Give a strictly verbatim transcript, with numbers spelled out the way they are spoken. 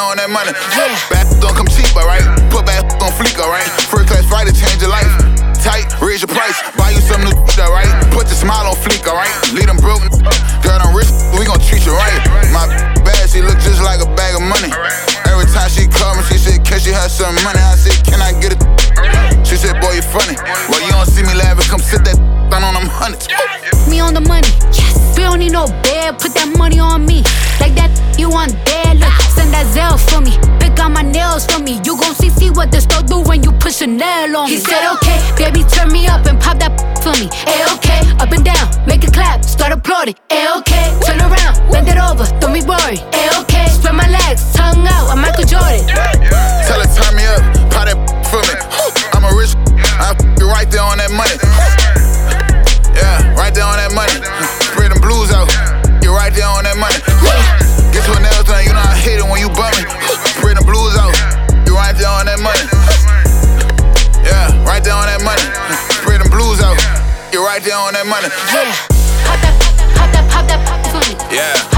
on that money. Back don't come cheap, alright? Put back on fleek, alright? First class flight to change your life. Tight, raise your price. Buy you some new alright? Put your smile on fleek, alright? Lead them broke. Girl, I'm rich, we gon' treat you right. My bad, she look just like a bag of money. Every time she call me, she said, can she have some money? I said, can I get it? She said, boy, you funny. Well, you don't see me laughing, come sit that down on them hundreds. Me on the money, yes. We don't need no bed, put that money on me. Like that, you want dead, look, send that Zelle for me. Pick out my nails for me. You gon' see, see what the store do when you push a nail on me. He said, okay, baby, turn me up and pop that for me. A-okay, up and down, make it clap, start applauding. A-okay, turn around, bend it over, don't be worried. A-okay, spread my legs, tongue out, I'm Michael Jordan. Tell her, turn me up, pop that for me. I'm a rich, I you right there on that money. Yeah, right there on that money. Spread them blues out, you're right there on that money. Get to another thing, you know I hate it when you bum me. Spread them blues out, you're right there on that money. Yeah, right there on that money. Spread them blues out, you're right there on that money. Yeah, pop that, pop that, pop that, pop that for me. Yeah.